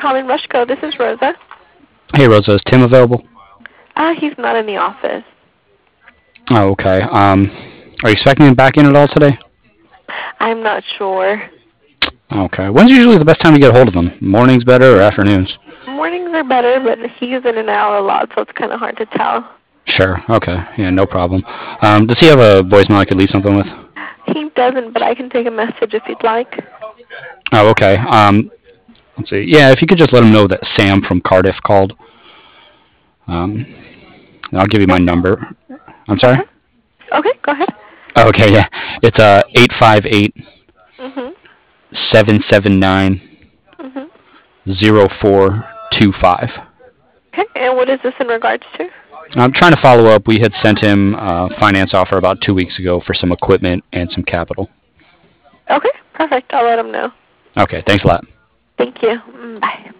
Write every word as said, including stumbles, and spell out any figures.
calling Rushco. This is Rosa. Hey, Rosa, is Tim available? Ah, he's not in the office. Oh, okay. Um, are you expecting him back in at all today? I'm not sure. Okay. When's usually the best time to get a hold of him? Mornings better or afternoons? Mornings are better, but he's in and out a lot, so it's kind of hard to tell. Sure. Okay. Yeah, no problem. Um, does he have a voicemail I could leave something with? He doesn't, but I can take a message if you'd like. Oh, okay. Um, let's see. Yeah, if you could just let him know that Sam from Cardiff called. Um, I'll give you my Yep. number. I'm sorry. Okay. Okay, go ahead. Oh, okay. Yeah. It's uh eight five eight Mhm. seven seven nine Mhm. zero four two five. Okay, and what is this in regards to? I'm trying to follow up. We had sent him a finance offer about two weeks ago for some equipment and some capital. Okay, perfect. I'll let him know. Okay, thanks a lot. Thank you. Mm, bye.